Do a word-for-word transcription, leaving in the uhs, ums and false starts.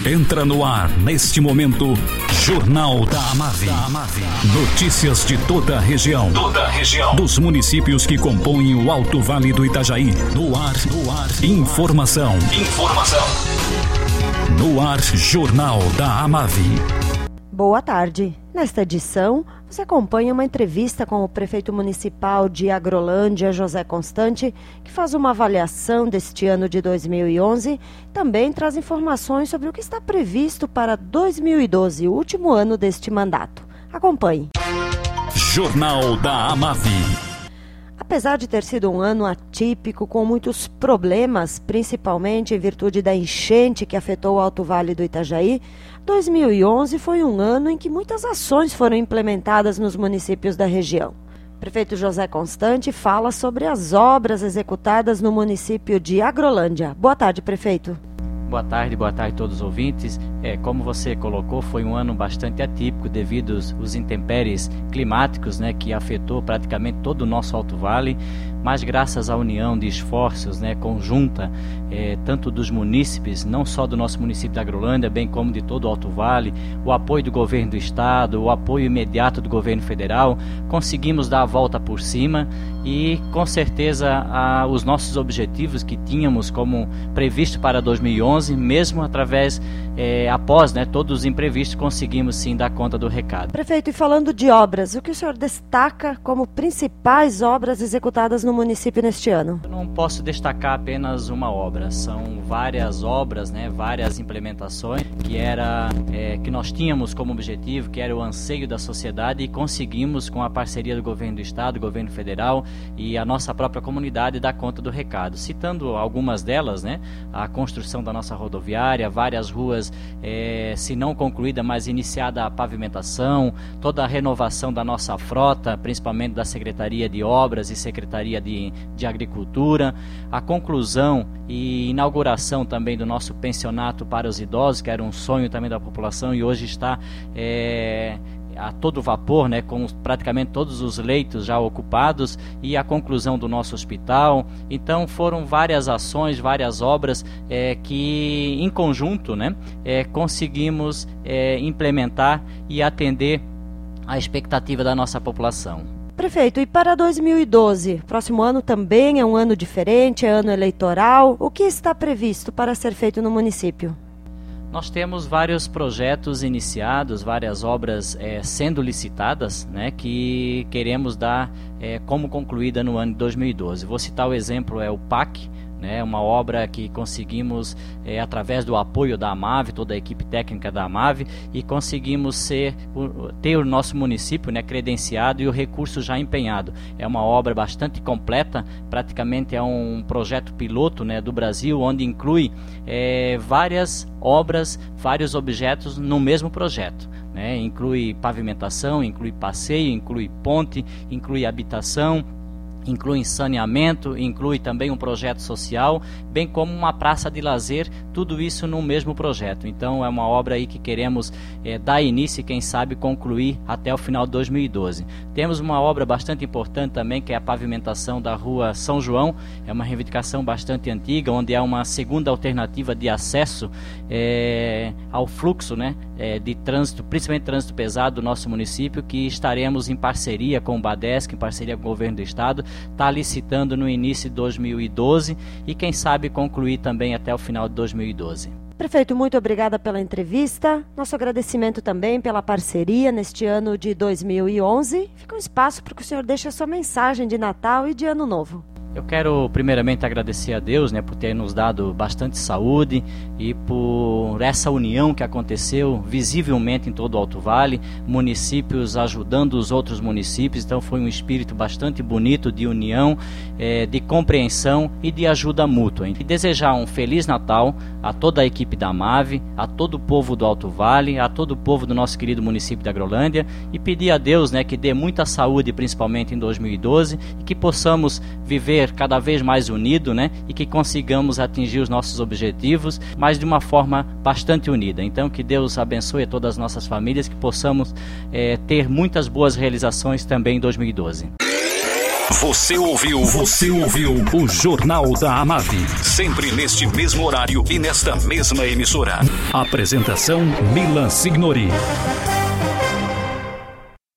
Entra no ar, neste momento, Jornal da Amave. Notícias de toda a região. Toda a região. Dos municípios que compõem o Alto Vale do Itajaí. No ar, no ar. Informação. Informação. No ar, Jornal da Amave. Boa tarde. Nesta edição, você acompanha uma entrevista com o prefeito municipal de Agrolândia, José Constante, que faz uma avaliação deste ano de dois mil e onze. Também traz informações sobre o que está previsto para dois mil e doze, o último ano deste mandato. Acompanhe. Jornal da Amave. Apesar de ter sido um ano atípico, com muitos problemas, principalmente em virtude da enchente que afetou o Alto Vale do Itajaí, dois mil e onze foi um ano em que muitas ações foram implementadas nos municípios da região. O prefeito José Constante fala sobre as obras executadas no município de Agrolândia. Boa tarde, prefeito. Boa tarde, boa tarde a todos os ouvintes. É, como você colocou, foi um ano bastante atípico devido aos, aos intempéries climáticos, né, que afetou praticamente todo o nosso Alto Vale, mas graças à união de esforços, né, conjunta, é, tanto dos munícipes, não só do nosso município de Agrolândia, bem como de todo o Alto Vale, o apoio do governo do estado, o apoio imediato do governo federal, conseguimos dar a volta por cima e, com certeza, a, os nossos objetivos que tínhamos como previsto para dois mil e onze, mesmo através, é, após, né, todos os imprevistos, conseguimos sim dar conta do recado. Prefeito, e falando de obras, o que o senhor destaca como principais obras executadas no município neste ano? Eu não posso destacar apenas uma obra, são várias obras, né, várias implementações que, era, é, que nós tínhamos como objetivo, que era o anseio da sociedade, e conseguimos, com a parceria do governo do estado, do governo federal e a nossa própria comunidade, dar conta do recado. Citando algumas delas, né, a construção da nossa rodoviária, várias ruas, é, se não concluída, mas iniciada a pavimentação, toda a renovação da nossa frota, principalmente da Secretaria de Obras e Secretaria de, de Agricultura, a conclusão e inauguração também do nosso pensionato para os idosos, que era um sonho também da população e hoje está é, a todo vapor, né, com praticamente todos os leitos já ocupados, e a conclusão do nosso hospital. Então foram várias ações, várias obras é, que em conjunto, né, é, conseguimos é, implementar e atender a expectativa da nossa população. Prefeito, e para dois mil e doze, próximo ano também é um ano diferente, é ano eleitoral. O que está previsto para ser feito no município? Nós temos vários projetos iniciados, várias obras é, sendo licitadas, né, que queremos dar é, como concluída no ano de dois mil e doze. Vou citar o exemplo, é o P A C, né, uma obra que conseguimos, é, através do apoio da Amave, toda a equipe técnica da Amave, e conseguimos ser, ter o nosso município, né, credenciado e o recurso já empenhado. É uma obra bastante completa, praticamente é um projeto piloto, né, do Brasil, onde inclui é, várias obras, vários objetos no mesmo projeto. Né, inclui pavimentação, inclui passeio, inclui ponte, inclui habitação, inclui saneamento, inclui também um projeto social, bem como uma praça de lazer, tudo isso no mesmo projeto. Então é uma obra aí que queremos é, dar início e quem sabe concluir até o final de dois mil e doze. Temos uma obra bastante importante também, que é a pavimentação da rua São João, é uma reivindicação bastante antiga, onde é uma segunda alternativa de acesso é, ao fluxo, né, é, de trânsito, principalmente trânsito pesado do nosso município, que estaremos em parceria com o Badesc, em parceria com o governo do estado, está licitando no início de dois mil e doze e quem sabe concluir também até o final de dois mil e doze. Prefeito, muito obrigada pela entrevista. Nosso agradecimento também pela parceria neste ano de dois mil e onze. Fica um espaço para que o senhor deixe a sua mensagem de Natal e de Ano Novo. Eu quero primeiramente agradecer a Deus, né, por ter nos dado bastante saúde e por essa união que aconteceu visivelmente em todo o Alto Vale, municípios ajudando os outros municípios. Então foi um espírito bastante bonito de união, é, de compreensão e de ajuda mútua. E desejar um Feliz Natal a toda a equipe da Amave, a todo o povo do Alto Vale, a todo o povo do nosso querido município de Agrolândia, e pedir a Deus, né, que dê muita saúde, principalmente em dois mil e doze, e que possamos viver cada vez mais unido, né, e que consigamos atingir os nossos objetivos, mas de uma forma bastante unida. Então que Deus abençoe a todas as nossas famílias, que possamos é, ter muitas boas realizações também em dois mil e doze. Você ouviu, você ouviu o Jornal da Amave. Sempre neste mesmo horário e nesta mesma emissora. Apresentação Milan Signori.